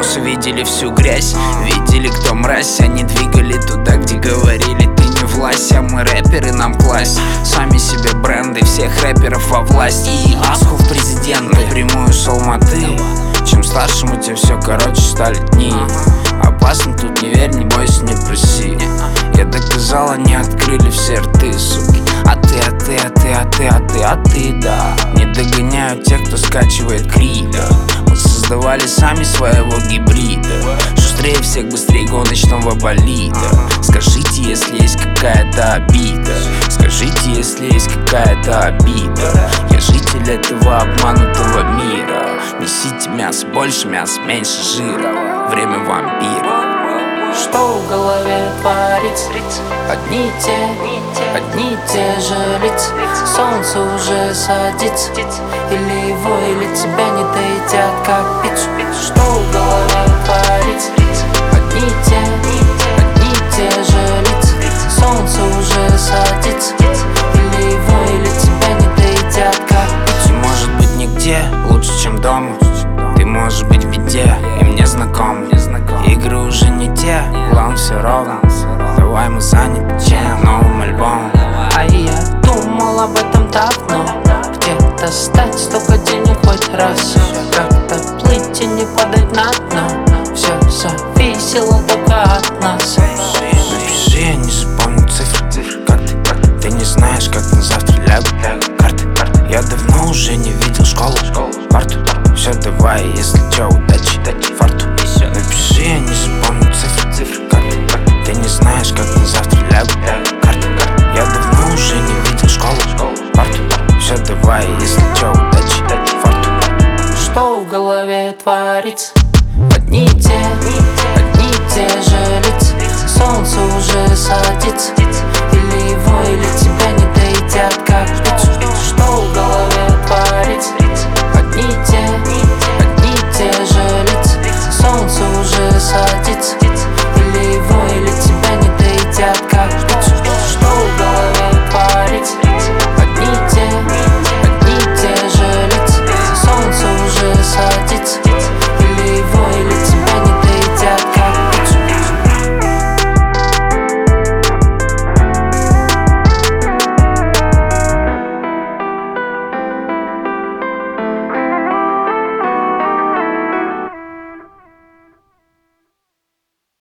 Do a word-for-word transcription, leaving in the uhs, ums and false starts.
нос, увидели всю грязь. Видели, кто мразь, они двигали туда, где говорили: ты не власть. А мы рэперы, нам класть. Сами себе бренды, всех рэперов во власть. И Асху в президенты, напрямую с Алматы. Чем старшему, тем все короче стали дни. Опасно тут, не верь, не бойся, не проси. Я доказал, они открыли все рты, суки. А ты, а ты, а ты, а ты, а ты, а ты, да. Не догоняют тех, кто скачивает крида. Мы создавали сами своего гибрида. Шустрее всех, быстрее гоночного болида. Скажите, если есть какая-то обида. Скажите, если есть какая-то обида. Я житель этого обманутого мира. Несите мясо, больше мяса, меньше жира. Время вампира. Что в голове творится? Одни те, одни те же лица. Солнце уже садится. Или его, или тебя не доедят, как пиццу. Что в голове творится? Одни те, одни те же лица. Солнце уже садится. Или его, или тебя не доедят, как пиццу. Ты может быть нигде лучше, чем дома. Ты можешь быть в беде, и мне знаком. Игры уже не те, главное все ровно. Давай мы заняты чем? Новым альбомом. А я думал об этом давно. Где достать столько денег хоть раз? Как-то плыть и не падать на дно. Все зависело